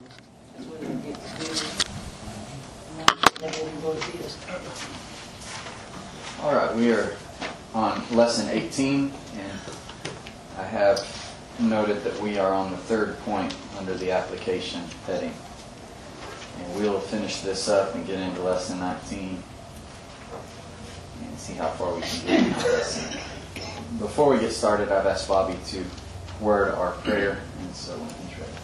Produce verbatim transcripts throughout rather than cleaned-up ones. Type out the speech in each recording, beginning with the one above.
All right, we are on lesson eighteen, and I have noted that we are on the third point under the application heading. And we'll finish this up and get into lesson nineteen and see how far we can get in that lesson. Before we get started, I've asked Bobby to word our prayer, and so when he's ready.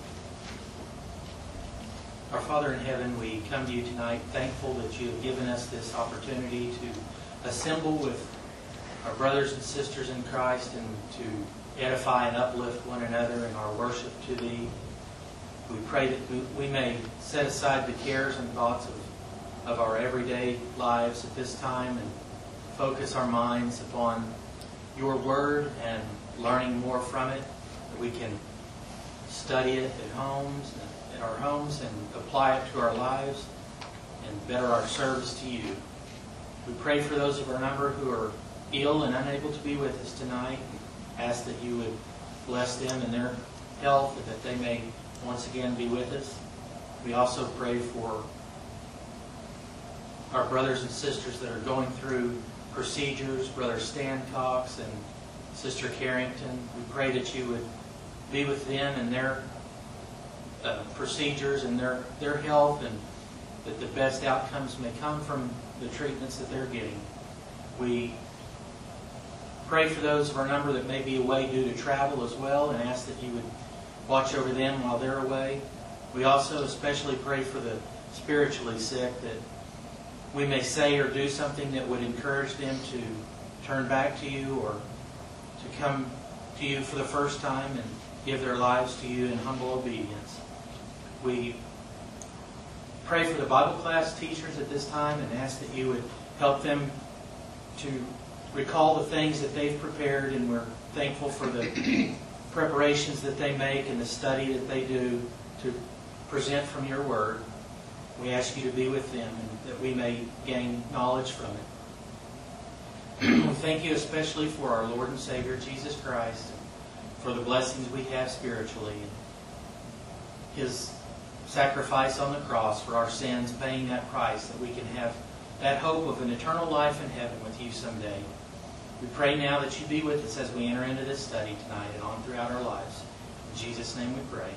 Our Father in heaven, we come to you tonight thankful that you have given us this opportunity to assemble with our brothers and sisters in Christ and to edify and uplift one another in our worship to Thee. We pray that we may set aside the cares and thoughts of, of our everyday lives at this time and focus our minds upon Your Word and learning more from it, that we can study it at homes, at our homes, and apply it to our lives and better our service to You. We pray for those of our number who are ill and unable to be with us tonight. Ask that You would bless them in their health and that they may once again be with us. We also pray for our brothers and sisters that are going through procedures, Brother Stan Cox and Sister Carrington. We pray that You would be with them in their uh, procedures and their, their health, and that the best outcomes may come from the treatments that they're getting. We pray for those of our number that may be away due to travel as well, and ask that You would watch over them while they're away. We also especially pray for the spiritually sick, that we may say or do something that would encourage them to turn back to You or to come to You for the first time and give their lives to You in humble obedience. We pray for the Bible class teachers at this time and ask that You would help them to recall the things that they've prepared, and we're thankful for the preparations that they make and the study that they do to present from Your Word. We ask You to be with them and that we may gain knowledge from it. We thank You especially for our Lord and Savior Jesus Christ, and for the blessings we have spiritually, and His sacrifice on the cross for our sins, paying that price that we can have that hope of an eternal life in heaven with You someday. We pray now that You be with us as we enter into this study tonight and on throughout our lives. In Jesus' name we pray.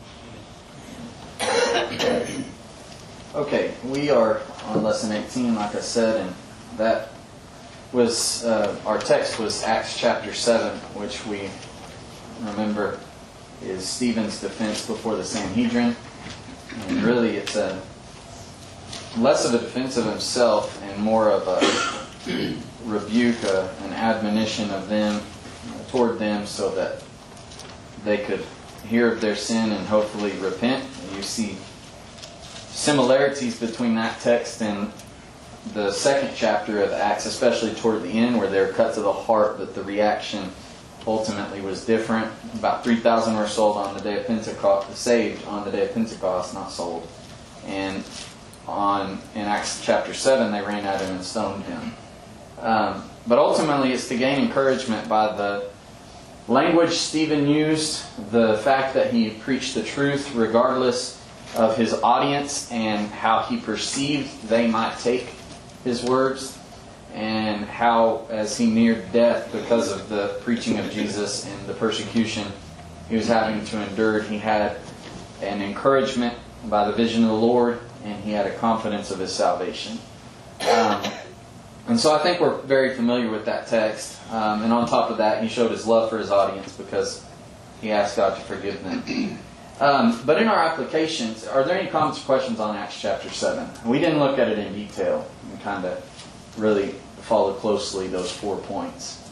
Amen. Okay, we are on lesson eighteen, like I said, and that was, uh, our text was Acts chapter seven, which we remember is Stephen's defense before the Sanhedrin. And really it's a less of a defense of himself and more of a rebuke, uh, an admonition of them, uh, toward them, so that they could hear of their sin and hopefully repent. You see similarities between that text and the second chapter of Acts, especially toward the end where they're cut to the heart, but the reaction ultimately was different. About three thousand were sold on the day of Pentecost, saved on the day of Pentecost, not sold. And on in Acts chapter seven, they ran at him and stoned him. Um, but ultimately, it's to gain encouragement by the language Stephen used, the fact that he preached the truth regardless of his audience and how he perceived they might take his words, and how, as he neared death because of the preaching of Jesus and the persecution he was having to endure, he had an encouragement by the vision of the Lord, and he had a confidence of his salvation. Um, and so I think we're very familiar with that text. Um, and on top of that, he showed his love for his audience because he asked God to forgive them. Um, but in our applications, are there any comments or questions on Acts chapter seven? We didn't look at it in detail. We kind of really follow closely those four points.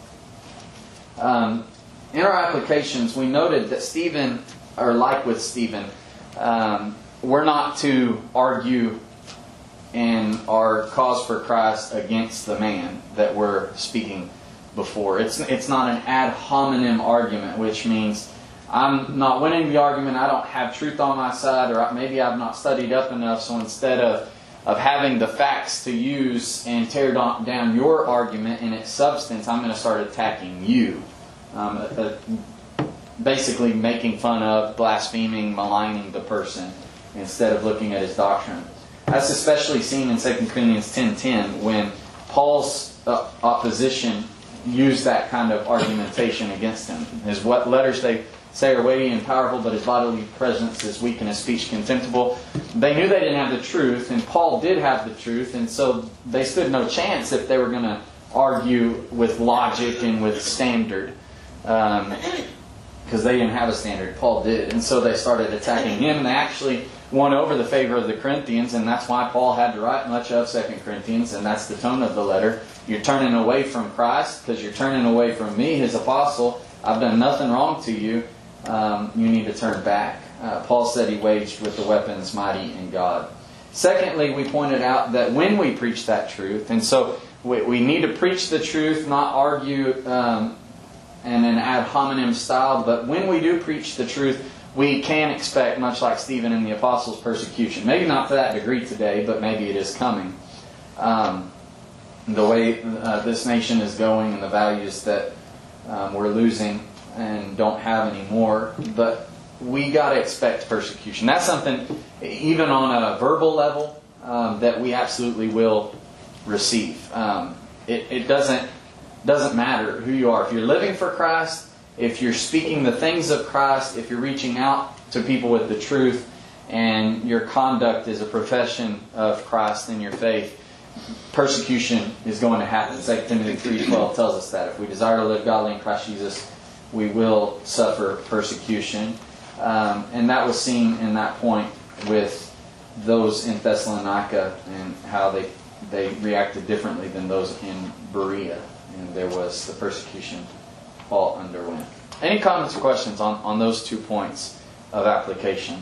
Um, in our applications, we noted that Stephen, or like with Stephen, um, we're not to argue in our cause for Christ against the man that we're speaking before. It's it's not an ad hominem argument, which means I'm not winning the argument, I don't have truth on my side, or maybe I've not studied up enough, so instead of, of having the facts to use and tear down your argument in its substance, I'm going to start attacking you. Um, a, a basically making fun of, blaspheming, maligning the person instead of looking at his doctrine. That's especially seen in Second Corinthians ten ten when Paul's uh, opposition used that kind of argumentation against him. His what letters they say are weighty and powerful, but his bodily presence is weak and his speech contemptible. They knew they didn't have the truth, and Paul did have the truth, and so they stood no chance if they were going to argue with logic and with standard, um, because they didn't have a standard. Paul did, and so they started attacking him, and they actually won over the favor of the Corinthians, and that's why Paul had to write much of Second Corinthians, and that's the tone of the letter. You're turning away from Christ because you're turning away from me, His apostle. I've done nothing wrong to you. Um, you need to turn back. Uh, Paul said he waged with the weapons mighty in God. Secondly, we pointed out that when we preach that truth, and so we, we need to preach the truth, not argue um, in an ad hominem style, but when we do preach the truth, we can expect, much like Stephen and the apostles, persecution. Maybe not to that degree today, but maybe it is coming. Um, the way uh, this nation is going and the values that um, we're losing and don't have anymore, but we got to expect persecution. That's something, even on a verbal level, um, that we absolutely will receive. Um, it, it doesn't doesn't matter who you are. If you're living for Christ, if you're speaking the things of Christ, if you're reaching out to people with the truth, and your conduct is a profession of Christ in your faith, persecution is going to happen. Second Timothy three twelve tells us that. If we desire to live godly in Christ Jesus, we will suffer persecution. Um, and that was seen in that point with those in Thessalonica and how they, they reacted differently than those in Berea. And there was the persecution Paul underwent. Any comments or questions on, on those two points of application?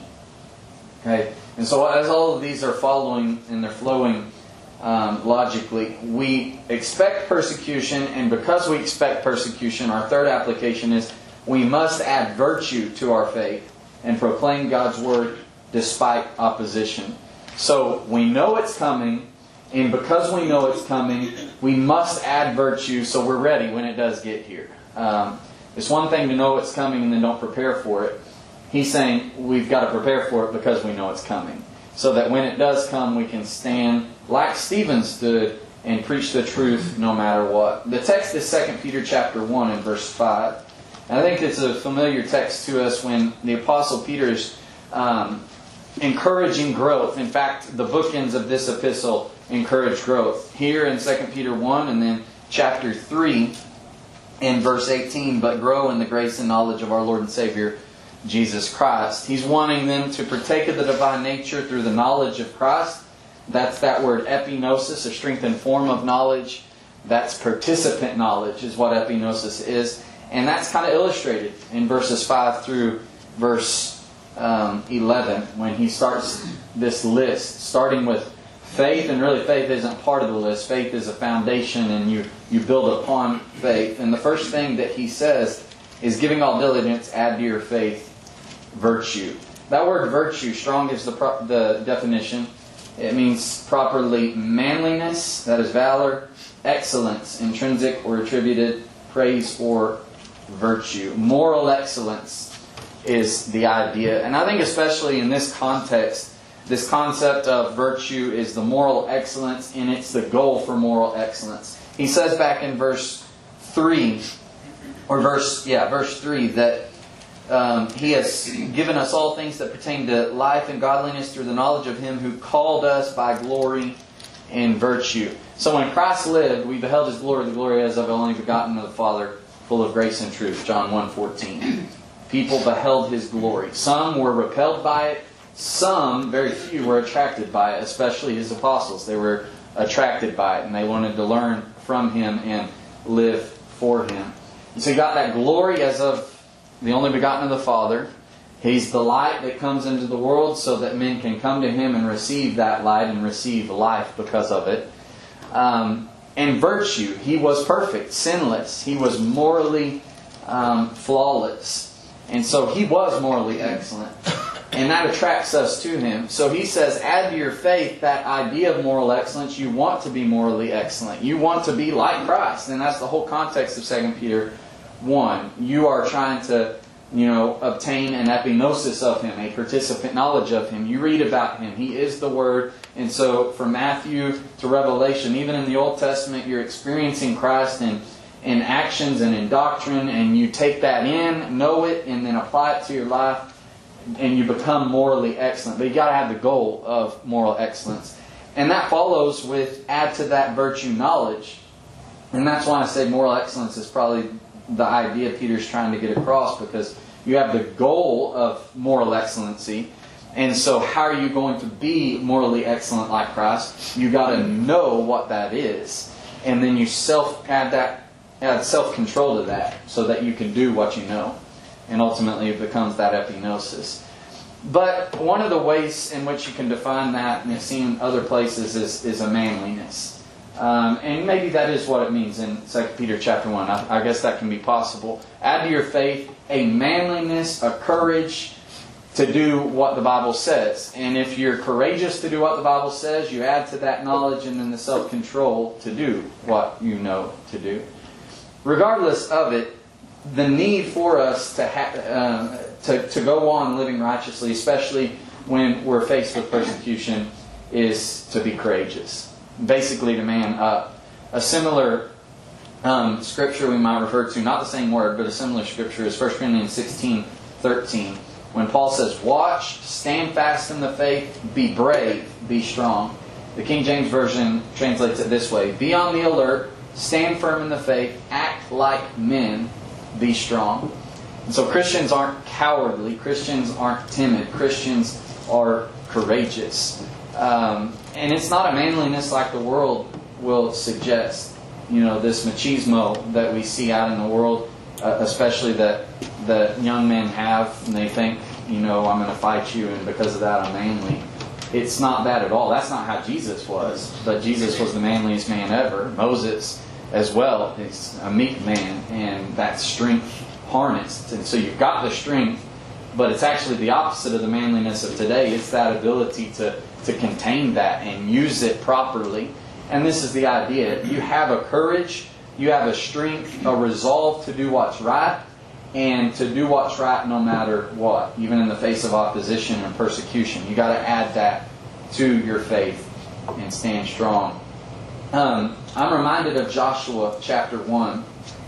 Okay. And so as all of these are following and they're flowing um, logically, we expect persecution, and because we expect persecution, our third application is we must add virtue to our faith and proclaim God's Word despite opposition. So we know it's coming, and because we know it's coming, we must add virtue so we're ready when it does get here. Um, it's one thing to know it's coming and then don't prepare for it. He's saying we've got to prepare for it because we know it's coming, so that when it does come, we can stand like Stephen stood and preach the truth no matter what. The text is Second Peter chapter one and verse five. And I think it's a familiar text to us when the Apostle Peter is um, encouraging growth. In fact, the bookends of this epistle encourage growth. Here in Second Peter one and then chapter three in verse eighteen, but grow in the grace and knowledge of our Lord and Savior, Jesus Christ. He's wanting them to partake of the divine nature through the knowledge of Christ. That's that word epignosis, a strengthened form of knowledge. That's participant knowledge is what epignosis is. And that's kind of illustrated in verses five through verse um, eleven when he starts this list, starting with faith. And really faith isn't part of the list. Faith is a foundation, and you, you build upon faith. And the first thing that he says is, giving all diligence, add to your faith virtue. That word virtue, Strong gives the, pro- the definition. It means properly manliness, that is valor, excellence, intrinsic or attributed, praise or virtue. Moral excellence is the idea. And I think especially in this context, this concept of virtue is the moral excellence, and it's the goal for moral excellence. He says back in verse three, or verse, yeah, verse three, that um, He has given us all things that pertain to life and godliness through the knowledge of Him who called us by glory and virtue. So when Christ lived, we beheld His glory, the glory as of the only begotten of the Father, full of grace and truth. John one fourteen. People beheld His glory. Some were repelled by it. Some, very few, were attracted by it, especially His apostles. They were attracted by it, and they wanted to learn from Him and live for Him. And so you got that glory as of the only begotten of the Father. He's the light that comes into the world so that men can come to Him and receive that light and receive life because of it. Um, and virtue. He was perfect, sinless. He was morally um, flawless. And so He was morally excellent. And that attracts us to Him. So He says, add to your faith that idea of moral excellence. You want to be morally excellent. You want to be like Christ. And that's the whole context of Second Peter one. You are trying to you know, obtain an epignosis of Him, a participant knowledge of Him. You read about Him. He is the Word. And so from Matthew to Revelation, even in the Old Testament, you're experiencing Christ in, in actions and in doctrine, and you take that in, know it, and then apply it to your life, and you become morally excellent. But you got to have the goal of moral excellence. And that follows with add to that virtue knowledge. And that's why I say moral excellence is probably the idea Peter's trying to get across, because you have the goal of moral excellency. And so how are you going to be morally excellent like Christ? You got to know what that is. And then you self add that add self-control to that so that you can do what you know. And ultimately it becomes that epignosis. But one of the ways in which you can define that, and it's seen other places, is, is a manliness. Um, and maybe that is what it means in Second Peter chapter one. I, I guess that can be possible. Add to your faith a manliness, a courage to do what the Bible says. And if you're courageous to do what the Bible says, you add to that knowledge and then the self-control to do what you know to do. Regardless of it, the need for us to, ha- um, to, to go on living righteously, especially when we're faced with persecution, is to be courageous. Basically to man up. A similar um, scripture we might refer to, not the same word, but a similar scripture is First Corinthians sixteen thirteen. When Paul says, watch, stand fast in the faith, be brave, be strong. The King James Version translates it this way: be on the alert, stand firm in the faith, act like men, be strong. And so Christians aren't cowardly. Christians aren't timid. Christians are courageous. Um, and it's not a manliness like the world will suggest. You know, this machismo that we see out in the world, uh, especially that that young men have, and they think, you know, I'm going to fight you, and because of that I'm manly. It's not that at all. That's not how Jesus was. But Jesus was the manliest man ever. Moses as well is a meek man, and that strength harnessed. And so you've got the strength, but it's actually the opposite of the manliness of today. It's that ability to, to contain that and use it properly. And this is the idea. You have a courage, you have a strength, a resolve to do what's right, and to do what's right no matter what, even in the face of opposition and persecution. You've got to add that to your faith and stand strong. Um, I'm reminded of Joshua chapter one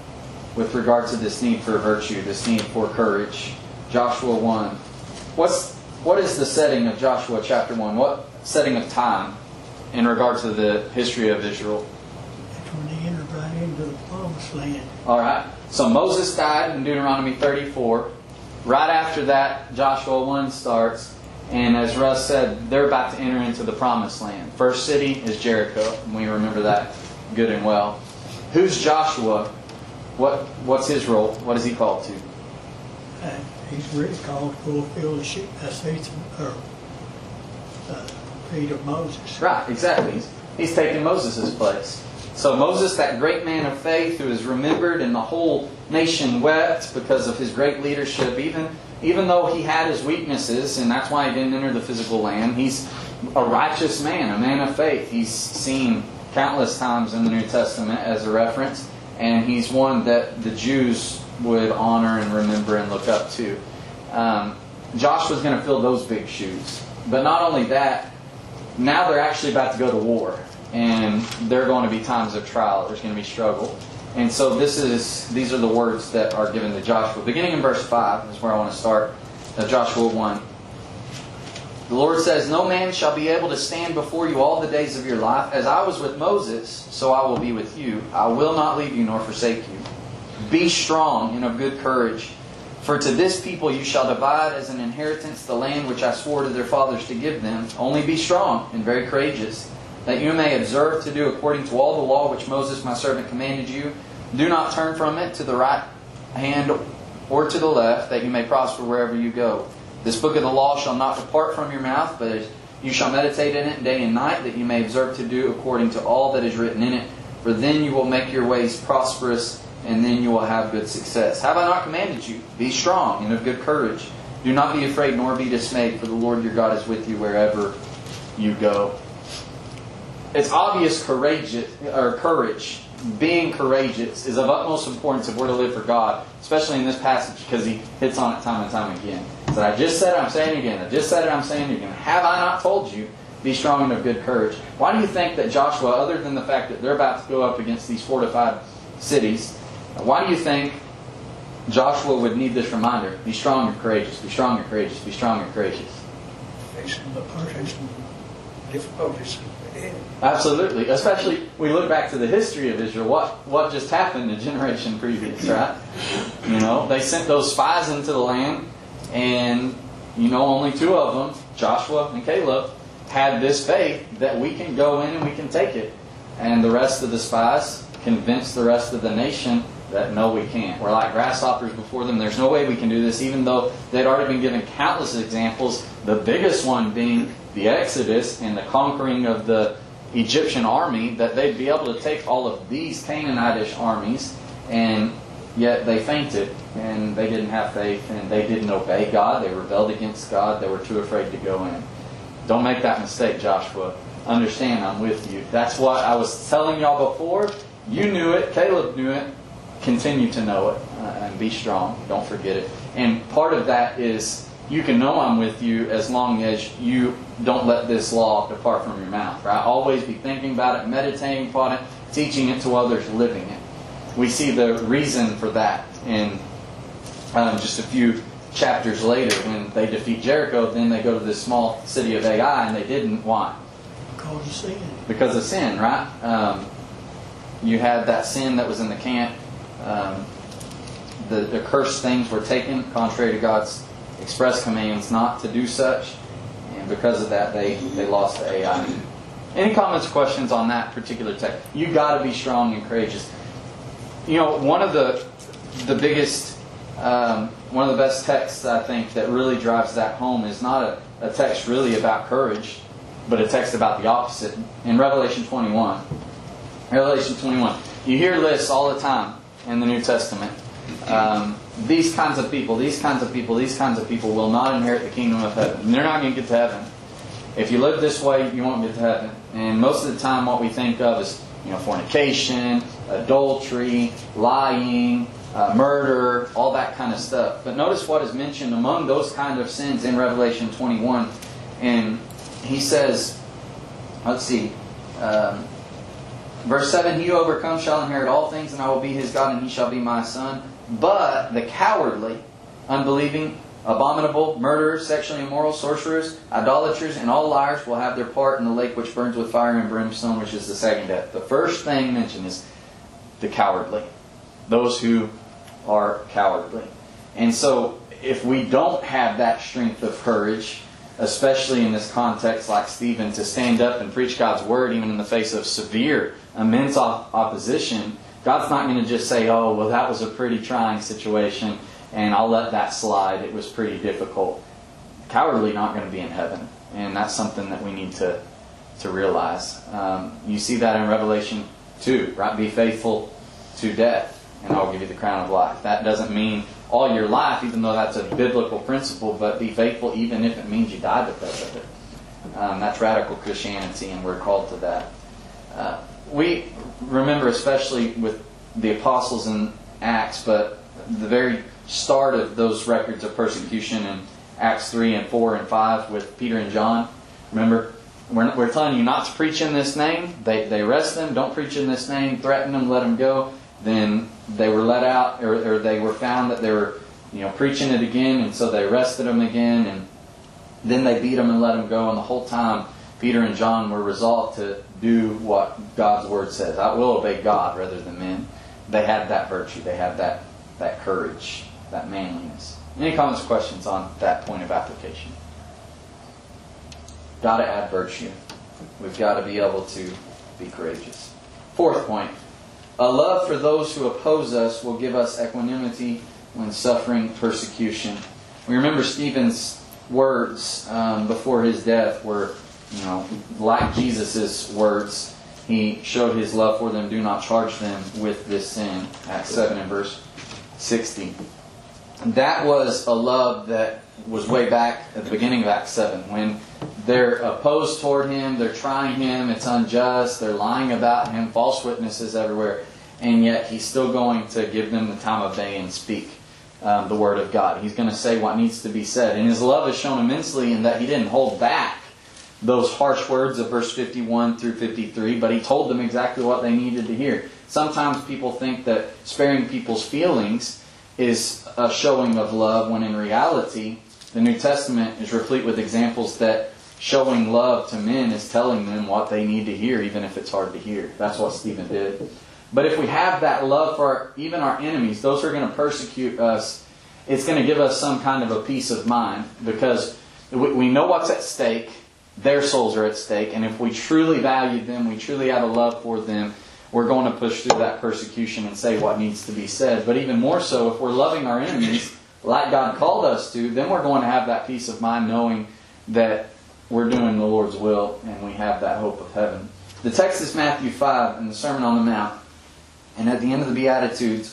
with regard to this need for virtue, this need for courage. Joshua one. What's what is the setting of Joshua chapter one? What setting of time in regard to the history of Israel? That's when they entered right into the promised land. All right. So Moses died in Deuteronomy thirty-four. Right after that, Joshua one starts. And as Russ said, they're about to enter into the promised land. First city is Jericho. And we remember that good and well. Who's Joshua? What What's his role? What is he called to? Uh, he's really called to fulfill the sheep, uh, seats, or uh, feet of Moses. Right, exactly. He's, he's taking Moses' place. So Moses, that great man of faith who is remembered, and the whole nation wept because of his great leadership, even even though he had his weaknesses, and that's why he didn't enter the physical land. He's a righteous man, a man of faith. He's seen countless times in the New Testament as a reference, and he's one that the Jews would honor and remember and look up to. Um, Joshua's going to fill those big shoes. But not only that, now they're actually about to go to war. And there are going to be times of trial. There's going to be struggle. And so this is these are the words that are given to Joshua. Beginning in verse five is where I want to start. Of Joshua one. The Lord says, no man shall be able to stand before you all the days of your life. As I was with Moses, so I will be with you. I will not leave you nor forsake you. Be strong and of good courage. For to this people you shall divide as an inheritance the land which I swore to their fathers to give them. Only be strong and very courageous, that you may observe to do according to all the law which Moses my servant commanded you. Do not turn from it to the right hand or to the left, that you may prosper wherever you go. This book of the law shall not depart from your mouth, but you shall meditate in it day and night, that you may observe to do according to all that is written in it. For then you will make your ways prosperous, and then you will have good success. Have I not commanded you? Be strong and of good courage. Do not be afraid nor be dismayed, for the Lord your God is with you wherever you go. It's obvious courage, or courage being courageous is of utmost importance if we're to live for God, especially in this passage, because he hits on it time and time again. So I just said it, I'm saying it again. I just said it, I'm saying it again. Have I not told you? Be strong and of good courage. Why do you think that Joshua, other than the fact that they're about to go up against these fortified cities, why do you think Joshua would need this reminder? Be strong and courageous. Be strong and courageous. Be strong and courageous. Facing the facing difficulties. Absolutely. Especially, we look back to the history of Israel. What what just happened a generation previous, right? You know, they sent those spies into the land, and, you know, only two of them, Joshua and Caleb, had this faith that we can go in and we can take it. And the rest of the spies convinced the rest of the nation that no, we can't. We're like grasshoppers before them. There's no way we can do this, even though they'd already been given countless examples, the biggest one being the Exodus and the conquering of the Egyptian army, that they'd be able to take all of these Canaanitish armies, and yet they fainted, and they didn't have faith, and they didn't obey God. They rebelled against God. They were too afraid to go in. Don't make that mistake, Joshua. Understand, I'm with you. That's what I was telling y'all before. You knew it. Caleb knew it. Continue to know it, uh, and be strong. Don't forget it. And part of that is you can know I'm with you as long as you don't let this law depart from your mouth. Right? Always be thinking about it, meditating upon it, teaching it to others, living it. We see the reason for that in um, just a few chapters later when they defeat Jericho. Then they go to this small city of Ai, and they didn't. Why? Because of sin. Because of sin, right? Um, you had that sin that was in the camp. Um, the, the cursed things were taken, contrary to God's express commands not to do such. And because of that, they, they lost to Ai. Any comments or questions on that particular text? You've got to be strong and courageous. You know, one of the the biggest, um, one of the best texts, I think, that really drives that home is not a, a text really about courage, but a text about the opposite. In Revelation twenty-one. Revelation twenty-one. You hear lists all the time in the New Testament. Um, these kinds of people, these kinds of people, these kinds of people will not inherit the kingdom of heaven. They're not going to get to heaven. If you live this way, you won't get to heaven. And most of the time what we think of is, you know, fornication, adultery, lying, uh, murder, all that kind of stuff. But notice what is mentioned among those kind of sins in Revelation twenty-one. And he says, let's see, um, verse seven, He who overcomes shall inherit all things, and I will be his God, and he shall be my son. But the cowardly, unbelieving, abominable, murderers, sexually immoral, sorcerers, idolaters, and all liars will have their part in the lake which burns with fire and brimstone, which is the second death. The first thing mentioned is the cowardly. Those who are cowardly. And so, if we don't have that strength of courage, especially in this context like Stephen, to stand up and preach God's Word even in the face of severe, immense op- opposition, God's not going to just say, oh, well, that was a pretty trying situation, and I'll let that slide. It was pretty difficult. Cowardly not going to be in heaven. And that's something that we need to, to realize. Um, you see that in Revelation two, right? Be faithful to death, and I'll give you the crown of life. That doesn't mean all your life, even though that's a biblical principle, but be faithful even if it means you die because of it. Um, that's radical Christianity, and we're called to that. Uh, we remember, especially with the apostles in Acts, but the very start of those records of persecution in Acts three and four and five with Peter and John. Remember, we're, we're telling you not to preach in this name. They, they arrest them, don't preach in this name, threaten them, let them go. Then they were let out, or, or they were found that they were, you know, preaching it again, and so they arrested them again, and then they beat them and let them go. And the whole time, Peter and John were resolved to do what God's Word says. I will obey God rather than men. They had that virtue. They had that, that courage, that manliness. Any comments or questions on that point of application? Got to add virtue. We've got to be able to be courageous. Fourth point. A love for those who oppose us will give us equanimity when suffering persecution. We remember Stephen's words um, before his death were, you know, like Jesus' words. He showed his love for them. Do not charge them with this sin. Acts seven and verse sixty. That was a love that was way back at the beginning of Acts seven, when they're opposed toward him, they're trying him, it's unjust, they're lying about him, false witnesses everywhere, and yet he's still going to give them the time of day and speak um, the Word of God. He's going to say what needs to be said. And his love is shown immensely in that he didn't hold back those harsh words of verse fifty-one through fifty-three, but he told them exactly what they needed to hear. Sometimes people think that sparing people's feelings is a showing of love, when in reality, the New Testament is replete with examples that showing love to men is telling them what they need to hear, even if it's hard to hear. That's what Stephen did. But if we have that love for our, even our enemies, those who are going to persecute us, it's going to give us some kind of a peace of mind, because we, we know what's at stake. Their souls are at stake. And if we truly value them, we truly have a love for them, we're going to push through that persecution and say what needs to be said. But even more so, if we're loving our enemies like God called us to, then we're going to have that peace of mind knowing that we're doing the Lord's will and we have that hope of heaven. The text is Matthew five in the Sermon on the Mount. And at the end of the Beatitudes,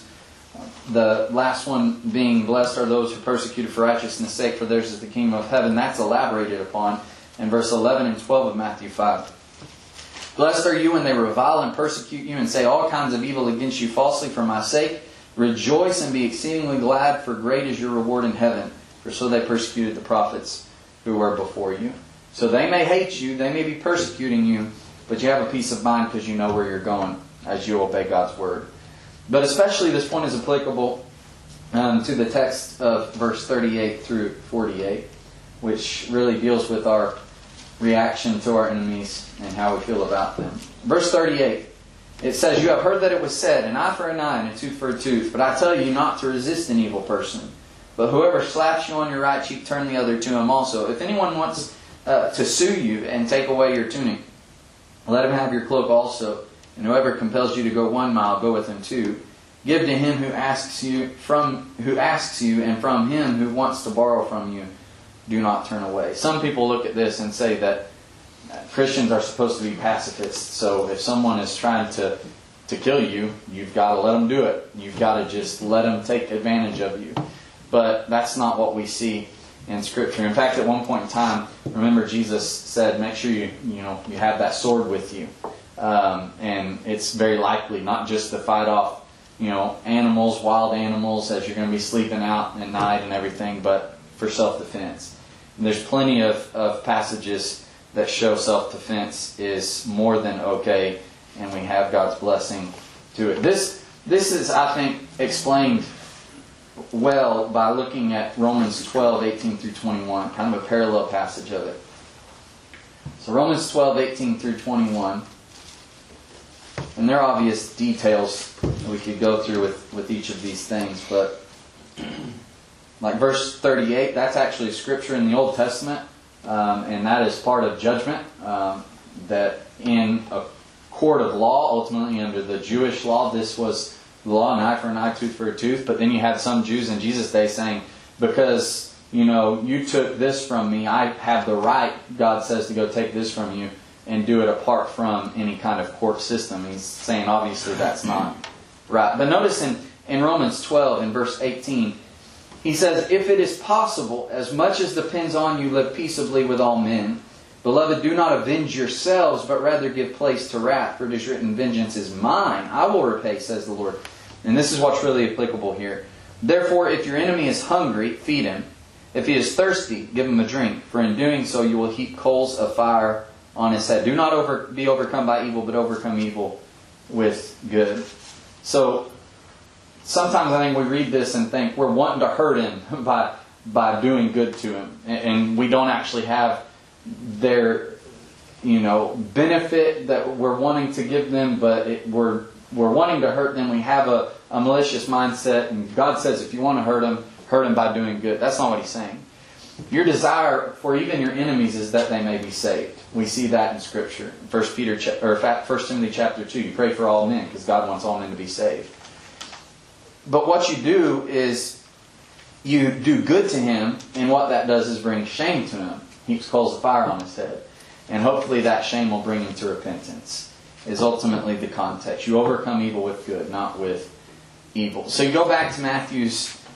the last one being, blessed are those who are persecuted for righteousness' sake, for theirs is the kingdom of heaven. That's elaborated upon in verse eleven and twelve of Matthew five. Blessed are you when they revile and persecute you and say all kinds of evil against you falsely for my sake. Rejoice and be exceedingly glad, for great is your reward in heaven. For so they persecuted the prophets who were before you. So they may hate you, they may be persecuting you, but you have a peace of mind because you know where you're going as you obey God's word. But especially this point is applicable um, to the text of verse thirty-eight through forty-eight, which really deals with our reaction to our enemies and how we feel about them. Verse thirty-eight, it says, you have heard that it was said, an eye for an eye and a tooth for a tooth. But I tell you not to resist an evil person. But whoever slaps you on your right cheek, turn the other to him also. If anyone wants uh, to sue you and take away your tunic, let him have your cloak also. And whoever compels you to go one mile, go with him two. Give to him who asks you from who asks you, and from him who wants to borrow from you, do not turn away. Some people look at this and say that Christians are supposed to be pacifists. So if someone is trying to, to kill you, you've got to let them do it. You've got to just let them take advantage of you. But that's not what we see in Scripture. In fact, at one point in time, remember Jesus said, make sure you you know you have that sword with you. Um, and it's very likely not just to fight off you know animals, wild animals, as you're going to be sleeping out at night and everything, but for self-defense. And there's plenty of, of passages that show self-defense is more than okay, and we have God's blessing to it. This this is, I think, explained well by looking at Romans twelve, eighteen through twenty-one, kind of a parallel passage of it. So Romans twelve, eighteen through twenty-one, and there are obvious details that we could go through with, with each of these things, but like verse thirty-eight, that's actually a scripture in the Old Testament. Um, and that is part of judgment, um, that in a court of law, ultimately under the Jewish law, this was the law, an eye for an eye, tooth for a tooth. But then you had some Jews in Jesus' day saying, because, you know, you took this from me, I have the right, God says, to go take this from you and do it apart from any kind of court system. He's saying, obviously, that's not right. But notice in, in Romans twelve, in verse eighteen, he says, if it is possible, as much as depends on you, live peaceably with all men. Beloved, do not avenge yourselves, but rather give place to wrath. For it is written, vengeance is mine, I will repay, says the Lord. And this is what's really applicable here. Therefore, if your enemy is hungry, feed him. If he is thirsty, give him a drink. For in doing so, you will heap coals of fire on his head. Do not over, be overcome by evil, but overcome evil with good. So, sometimes I think we read this and think we're wanting to hurt him by by doing good to him, and we don't actually have their you know benefit that we're wanting to give them, but it, we're we're wanting to hurt them. We have a, a malicious mindset, and God says if you want to hurt them, hurt them by doing good. That's not what He's saying. Your desire for even your enemies is that they may be saved. We see that in Scripture. First Peter or First Timothy chapter two. You pray for all men because God wants all men to be saved. But what you do is you do good to him, and what that does is bring shame to him. Heaps coals of fire on his head. And hopefully that shame will bring him to repentance, is ultimately the context. You overcome evil with good, not with evil. So you go back to Matthew's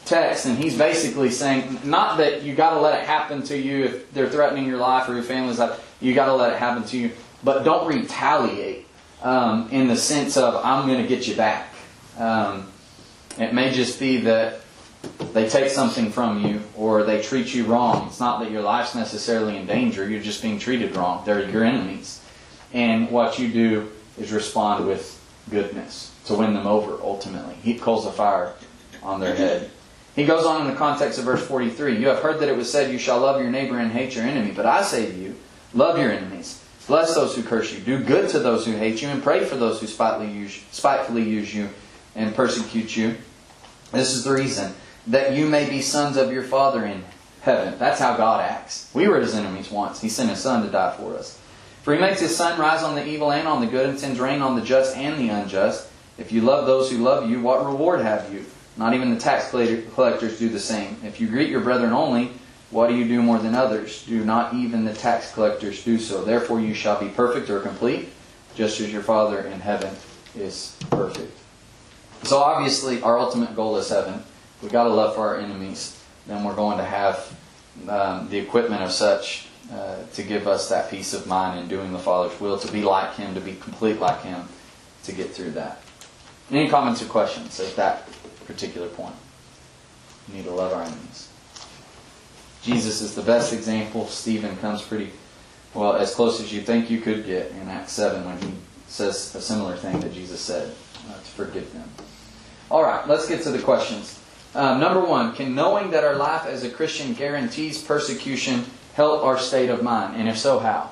text, and he's basically saying, not that you got to let it happen to you if they're threatening your life or your family's life, you got to let it happen to you, but don't retaliate um, in the sense of, I'm going to get you back. Um, it may just be that they take something from you or they treat you wrong. It's not that your life's necessarily in danger, you're just being treated wrong. They're your enemies. And what you do is respond with goodness to win them over, ultimately. Heap coals of fire on their head. He goes on in the context of verse forty-three. You have heard that it was said, you shall love your neighbor and hate your enemy. But I say to you, love your enemies. Bless those who curse you. Do good to those who hate you. And pray for those who spitefully use, spitefully use you and persecute you. This is the reason, that you may be sons of your Father in heaven. That's how God acts. We were His enemies once. He sent His Son to die for us. For He makes His sun rise on the evil and on the good, and sends rain on the just and the unjust. If you love those who love you, what reward have you? Not even the tax collectors do the same. If you greet your brethren only, what do you do more than others? Do not even the tax collectors do so? Therefore you shall be perfect or complete, just as your Father in heaven is perfect. So obviously our ultimate goal is heaven. We've got to love for our enemies. Then we're going to have um, the equipment of such uh, to give us that peace of mind in doing the Father's will, to be like Him, to be complete like Him, to get through that. Any comments or questions at that particular point? We need to love our enemies. Jesus is the best example. Stephen comes pretty, well, as close as you think you could get in Acts seven when he says a similar thing that Jesus said, uh, to forgive them. All right, let's get to the questions. Um, number one, can knowing that our life as a Christian guarantees persecution help our state of mind? And if so, how?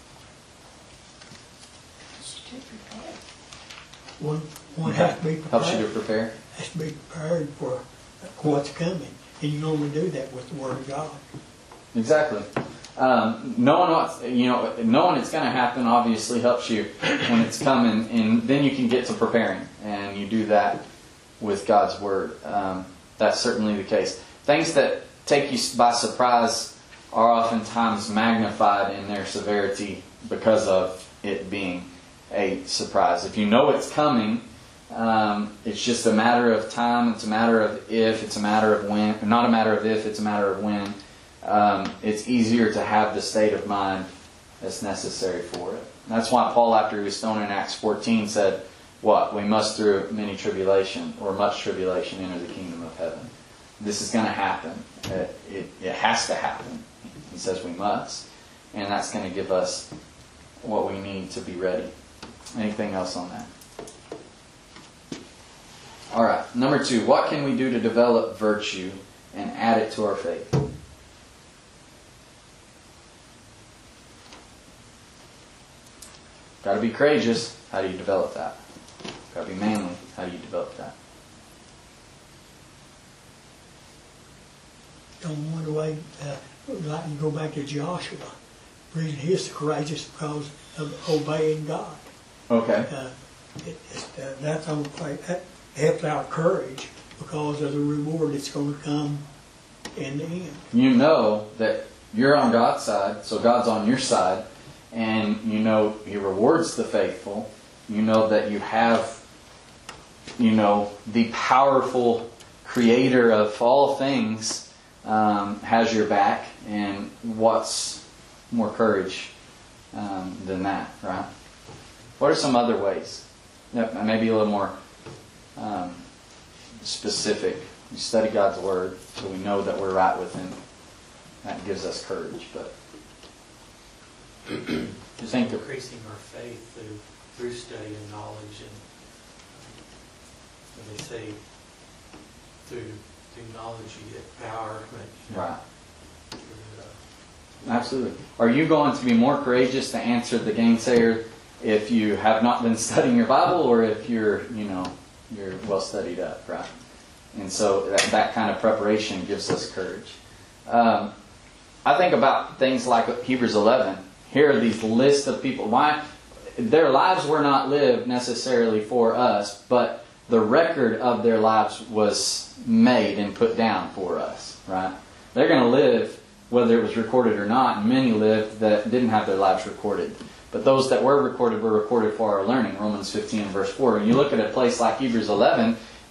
One, one has to be prepared. Helps you to prepare? Has to be prepared for what's coming. And you normally do that with the Word of God. Exactly. Um, knowing what, you know, knowing it's going to happen obviously helps you when it's coming, and then you can get to preparing, and you do that with God's Word. Um, that's certainly the case. Things that take you by surprise are oftentimes magnified in their severity because of it being a surprise. If you know it's coming, um, it's just a matter of time. It's a matter of if. It's a matter of when. Not a matter of if. It's a matter of when. Um, it's easier to have the state of mind that's necessary for it. That's why Paul, after he was stoned in Acts fourteen, said, what? We must through many tribulation, or much tribulation, enter the kingdom of heaven. This is going to happen. It, it, it has to happen. He says we must. And that's going to give us what we need to be ready. Anything else on that? All right. Number two, what can we do to develop virtue and add it to our faith? Got to be courageous. How do you develop that? Got to be manly. How do you develop that? Don't want to wait. Uh, like you go back to Joshua. The reason he's courageous because of obeying God. Okay. Uh, it, it's, uh, that's on that helps our courage because of the reward that's going to come in the end. You know that you're on God's side, so God's on your side, and you know He rewards the faithful. You know that you have, you know, the powerful Creator of all things um, has your back, and what's more courage um, than that, right? What are some other ways? Maybe a little more um, specific. We study God's Word so we know that we're right with Him. That gives us courage. But just think increasing our faith through through study and knowledge, and when they say through through knowledge you get power. But, right. Uh, Absolutely. Are you going to be more courageous to answer the gainsayer if you have not been studying your Bible, or if you're, you know, you're well studied up, right? And so that, that kind of preparation gives us courage. Um, I think about things like Hebrews eleven. Here are these lists of people. Why? Their lives were not lived necessarily for us, but the record of their lives was made and put down for us, right? They're going to live whether it was recorded or not, and many lived that didn't have their lives recorded. But those that were recorded were recorded for our learning, Romans fifteen and verse four. And you look at a place like Hebrews eleven,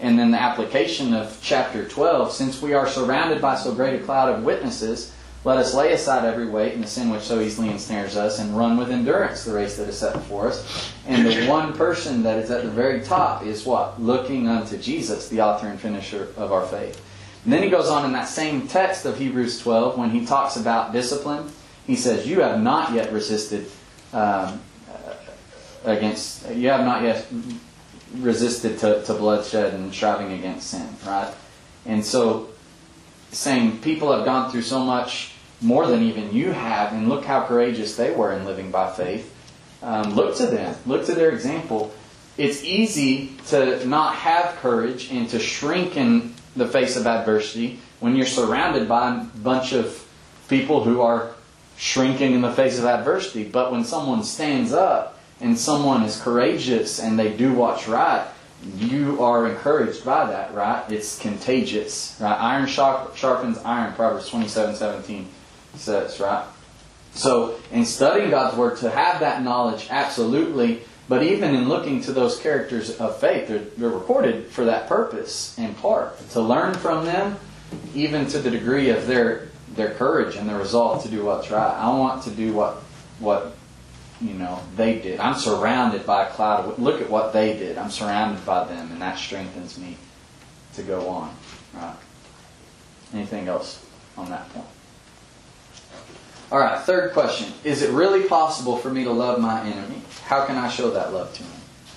And then the application of chapter twelve, since we are surrounded by so great a cloud of witnesses, let us lay aside every weight and the sin which so easily ensnares us, and run with endurance the race that is set before us. And the one person that is at the very top is what? Looking unto Jesus, the author and finisher of our faith. And then he goes on in that same text of Hebrews twelve, when he talks about discipline, he says, you have not yet resisted um, against, you have not yet resisted to, to bloodshed and striving against sin, right? And so, saying people have gone through so much more than even you have, and look how courageous they were in living by faith. Um, look to them. Look to their example. It's easy to not have courage and to shrink in the face of adversity when you're surrounded by a bunch of people who are shrinking in the face of adversity. But when someone stands up and someone is courageous and they do what's right, you are encouraged by that, right? It's contagious, right? Iron sharpens iron, Proverbs twenty-seven seventeen says, right? So, in studying God's Word, to have that knowledge, absolutely. But even in looking to those characters of faith, they're, they're recorded for that purpose, in part. To learn from them, even to the degree of their their courage and their resolve to do what's right. I want to do what what you know they did. I'm surrounded by a cloud of, look at what they did. I'm surrounded by them, and that strengthens me to go on. Right? Anything else on that point? All right, third question. Is it really possible for me to love my enemy? How can I show that love to him?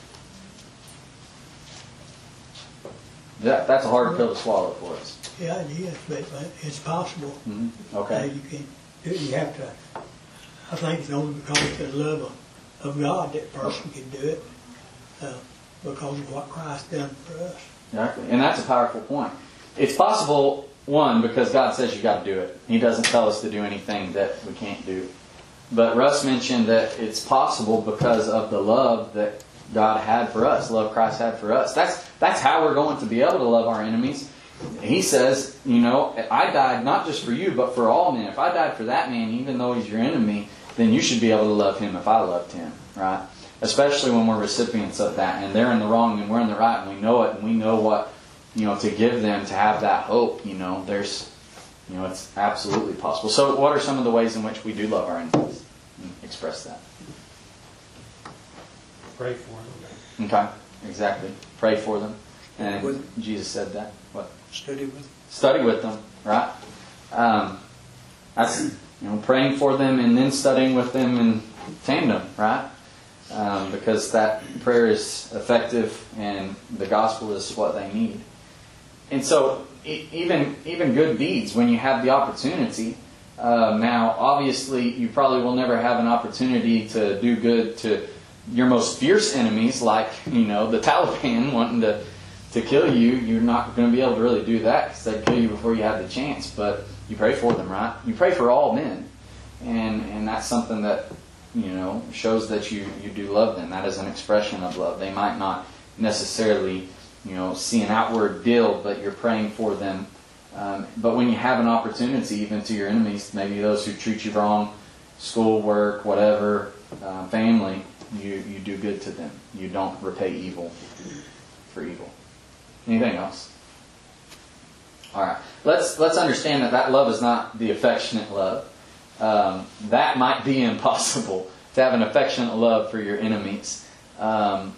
Yeah, that's a hard pill to swallow for us. Yeah, it is, but, but it's possible. Mm-hmm. Uh, Okay. you can do it. You have to. I think it's only because of the love of, of God that person can do it, uh, because of what Christ done for us. Exactly. And that's a powerful point. It's possible, one, because God says you got to do it. He doesn't tell us to do anything that we can't do. But Russ mentioned that it's possible because of the love that God had for us, love Christ had for us. That's that's how we're going to be able to love our enemies. He says, you know, I died not just for you, but for all men. If I died for that man, even though he's your enemy, then you should be able to love him if I loved him, right? Especially when we're recipients of that, and they're in the wrong and we're in the right, and we know it, and we know what, you know, to give them to have that hope. You know, there's, you know, it's absolutely possible. So, what are some of the ways in which we do love our enemies and express that? Pray for them. Okay, exactly. Pray for them, and With- Jesus said that. What? Study with. Study with them, right? Um, that's, you know, praying for them and then studying with them in tandem, right? Um, because that prayer is effective and the gospel is what they need. And so, e- even even good deeds, when you have the opportunity. Uh, now, obviously, you probably will never have an opportunity to do good to your most fierce enemies, like, you know, the Taliban wanting to, to kill you. You're not going to be able to really do that because they'd kill you before you have the chance. But you pray for them, right? You pray for all men. And and that's something that, you know, shows that you, you do love them. That is an expression of love. They might not necessarily, you know, see an outward deal, but you're praying for them. Um, but when you have an opportunity, even to your enemies, maybe those who treat you wrong, school, work, whatever, uh, family, you, you do good to them. You don't repay evil for evil. Anything else? All right. Let's let's understand that that love is not the affectionate love. Um, that might be impossible, to have an affectionate love for your enemies. Um,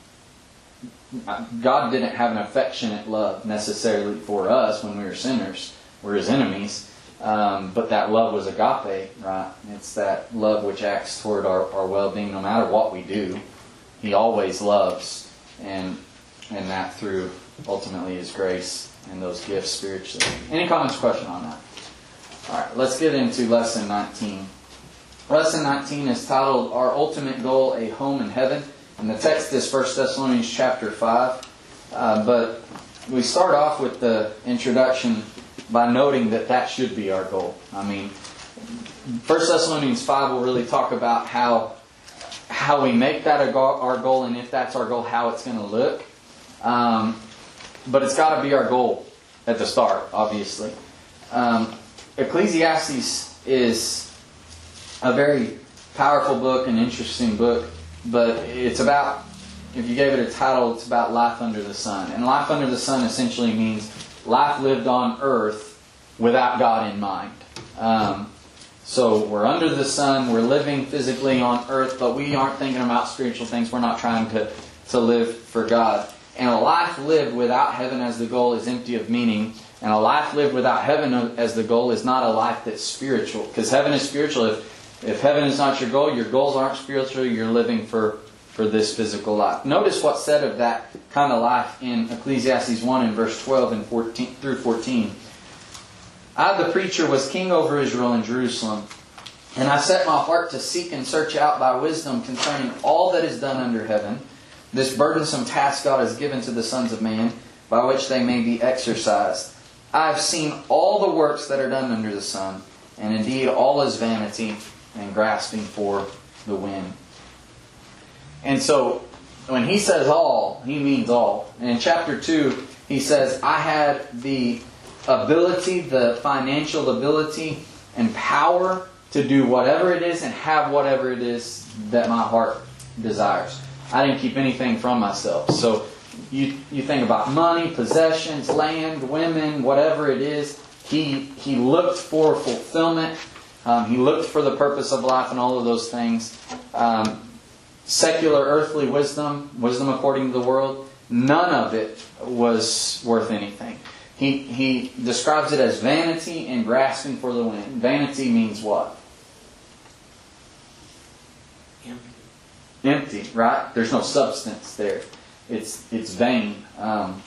God didn't have an affectionate love necessarily for us when we were sinners. We're His enemies. Um, but that love was agape, right? It's that love which acts toward our, our well-being no matter what we do. He always loves. And, and that through ultimately His grace and those gifts spiritually. Any comments or question on that? All right, let's get into Lesson nineteen. Lesson nineteen is titled, Our Ultimate Goal, A Home in Heaven. And the text is First Thessalonians chapter five. Uh, but we start off with the introduction by noting that that should be our goal. I mean, First Thessalonians five will really talk about how how we make that a go- our goal, and if that's our goal, how it's going to look. Um, but it's got to be our goal at the start, obviously. Um, Ecclesiastes is a very powerful book, an interesting book, but it's about if you gave it a title, it's about life under the sun. And life under the sun essentially means life lived on earth without God in mind. Um, so we're under the sun, we're living physically on earth, but we aren't thinking about spiritual things. We're not trying to, to live for God. And a life lived without heaven as the goal is empty of meaning. And a life lived without heaven as the goal is not a life that's spiritual. Because heaven is spiritual. If, if heaven is not your goal, your goals aren't spiritual, you're living for, for this physical life. Notice what's said of that kind of life in Ecclesiastes one in verse twelve and fourteen through fourteen. I, the preacher, was king over Israel in Jerusalem. And I set my heart to seek and search out by wisdom concerning all that is done under heaven. This burdensome task God has given to the sons of man, by which they may be exercised. I have seen all the works that are done under the sun, and indeed all is vanity and grasping for the wind. And so, when he says all, he means all. And in chapter two, he says, I had the ability, the financial ability and power to do whatever it is and have whatever it is that my heart desires. I didn't keep anything from myself. So you you think about money, possessions, land, women, whatever it is. He he looked for fulfillment. Um, he looked for the purpose of life and all of those things. Um, secular earthly wisdom, wisdom according to the world, none of it was worth anything. He he describes it as vanity and grasping for the wind. Vanity means what? Empty, right? There's no substance there. It's it's vain. Um,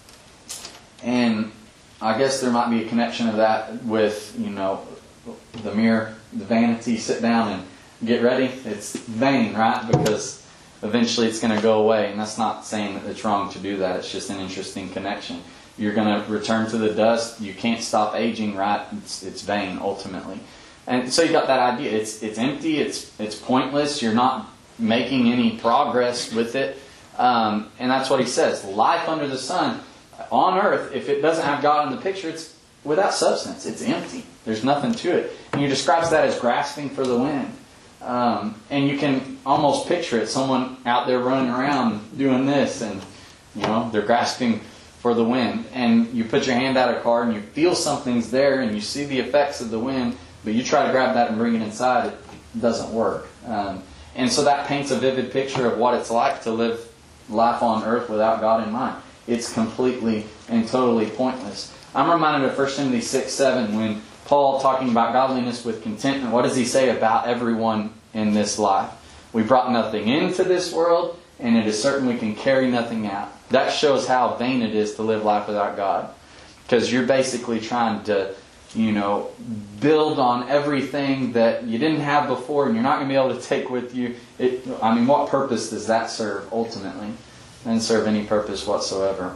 and I guess there might be a connection of that with, you know, the mere, the vanity, sit down and get ready. It's vain, right? Because eventually it's going to go away. And that's not saying that it's wrong to do that. It's just an interesting connection. You're going to return to the dust. You can't stop aging, right? It's, it's vain, ultimately. And so you got that idea. It's it's empty. It's it's pointless. You're not making any progress with it. Um, and that's what he says. Life under the sun on earth, if it doesn't have God in the picture, it's without substance. It's empty. There's nothing to it. And he describes that as grasping for the wind. Um, and you can almost picture it. Someone out there running around doing this, and you know they're grasping for the wind. And you put your hand out of a car and you feel something's there and you see the effects of the wind, but you try to grab that and bring it inside, it doesn't work. Um, and so that paints a vivid picture of what it's like to live life on earth without God in mind. It's completely and totally pointless. I'm reminded of First Timothy six seven when Paul, talking about godliness with contentment, what does he say about everyone in this life? We brought nothing into this world, and it is certain we can carry nothing out. That shows how vain it is to live life without God. Because you're basically trying to, you know, build on everything that you didn't have before and you're not going to be able to take with you. It, I mean, what purpose does that serve ultimately? It doesn't serve any purpose whatsoever.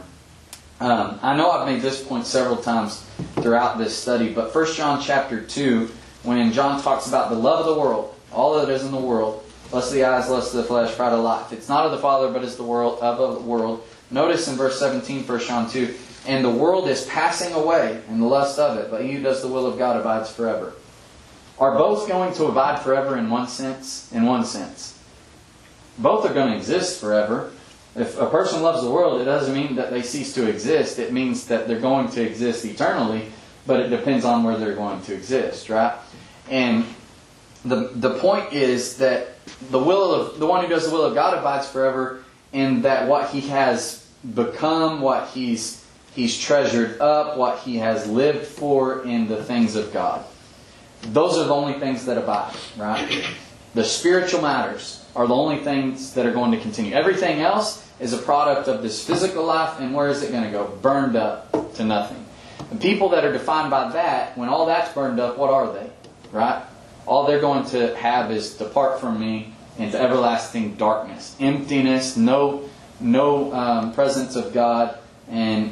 Um, I know I've made this point several times throughout this study, but First John chapter two, when John talks about the love of the world, all that is in the world, lust of the eyes, lust of the flesh, pride of life. It's not of the Father, but is the world of the world. Notice in verse seventeen, First John two, and the world is passing away, and the lust of it, but he who does the will of God abides forever. Are both going to abide forever in one sense? In one sense. Both are going to exist forever. If a person loves the world, it doesn't mean that they cease to exist. It means that they're going to exist eternally, but it depends on where they're going to exist, right? And the the point is that the will of the one who does the will of God abides forever, and that what he has become, what he's he's treasured up, what he has lived for in the things of God. Those are the only things that abide, right? The spiritual matters are the only things that are going to continue. Everything else is a product of this physical life, and where is it going to go? Burned up to nothing. The people that are defined by that, when all that's burned up, what are they? Right? All they're going to have is depart from me into everlasting darkness, emptiness, no no um, presence of God, and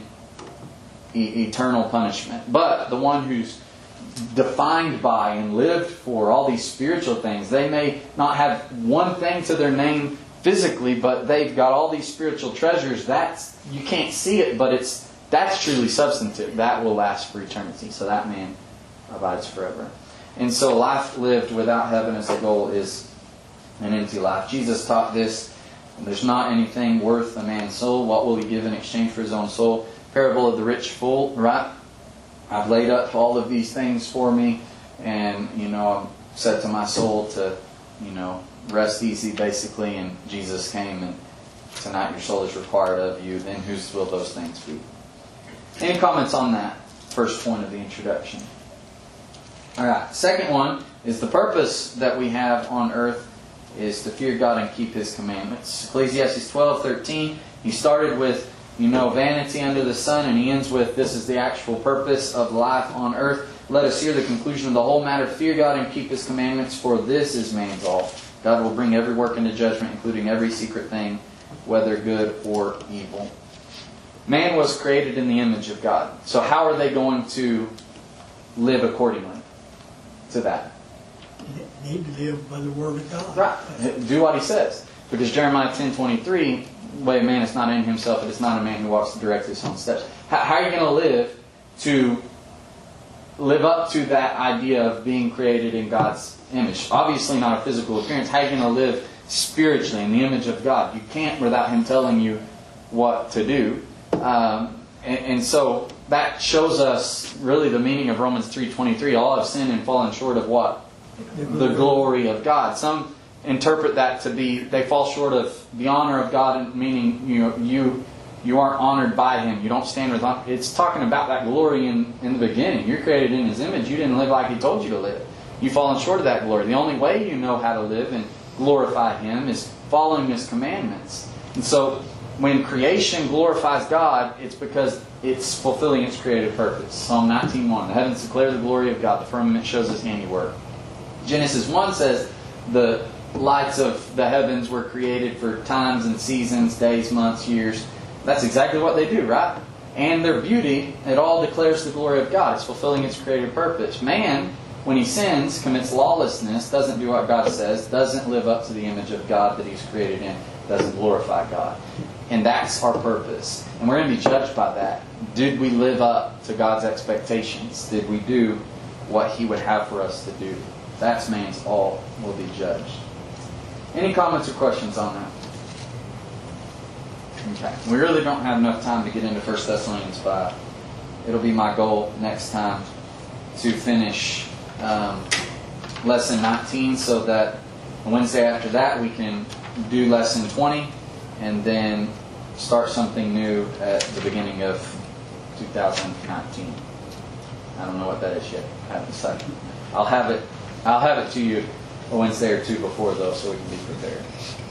e- eternal punishment. But the one who's defined by and lived for all these spiritual things, they may not have one thing to their name physically, but they've got all these spiritual treasures. That's, you can't see it, but it's that's truly substantive. That will last for eternity. So that man abides forever. And so life lived without heaven as a goal is an empty life. Jesus taught this There's not anything worth a man's soul. What will he give in exchange for his own soul? Parable of the rich fool, right? I've laid up all of these things for me, and, you know, I've said to my soul to, you know, rest easy, basically, and Jesus came, and tonight your soul is required of you. Then whose will those things be? Any comments on that first point of the introduction? All right. Second one is the purpose that we have on earth is to fear God and keep His commandments. Ecclesiastes twelve thirteen. He started with, you know, vanity under the sun, and he ends with, this is the actual purpose of life on earth. Let us hear the conclusion of the whole matter. Fear God and keep His commandments, for this is man's all. God will bring every work into judgment, including every secret thing, whether good or evil. Man was created in the image of God. So how are they going to live accordingly to that? You need to live by the Word of God. Right. Do what He says. Because Jeremiah ten twenty-three, the way a man is not in himself, it is not a man who walks to direct his own steps. How, how are you going to live to live up to that idea of being created in God's image? Obviously not a physical appearance. How are you going to live spiritually in the image of God? You can't without Him telling you what to do. Um, and, and so that shows us really the meaning of Romans three twenty-three. All have sinned and fallen short of what? The glory of God. Some interpret that to be they fall short of the honor of God, meaning you know, you you aren't honored by Him. You don't stand with honor. It's talking about that glory in, in the beginning. You're created in His image. You didn't live like He told you to live. You've fallen short of that glory. The only way you know how to live and glorify Him is following His commandments. And so when creation glorifies God, it's because it's fulfilling its creative purpose. Psalm nineteen one. The heavens declare the glory of God. The firmament shows His handiwork. Genesis one says the lights of the heavens were created for times and seasons, days, months, years. That's exactly what they do, right? And their beauty, it all declares the glory of God. It's fulfilling its creative purpose. Man, when he sins, commits lawlessness, doesn't do what God says, doesn't live up to the image of God that He's created in, doesn't glorify God. And that's our purpose. And we're going to be judged by that. Did we live up to God's expectations? Did we do what He would have for us to do? That's man's all will be judged. Any comments or questions on that? Okay. We really don't have enough time to get into First Thessalonians five. It'll be my goal next time to finish um, lesson nineteen so that Wednesday after that we can do lesson twenty and then start something new at the beginning of two thousand nineteen. I don't know what that is yet. I haven't decided. I'll have it I'll have it to you a Wednesday or two before, though, so we can be prepared.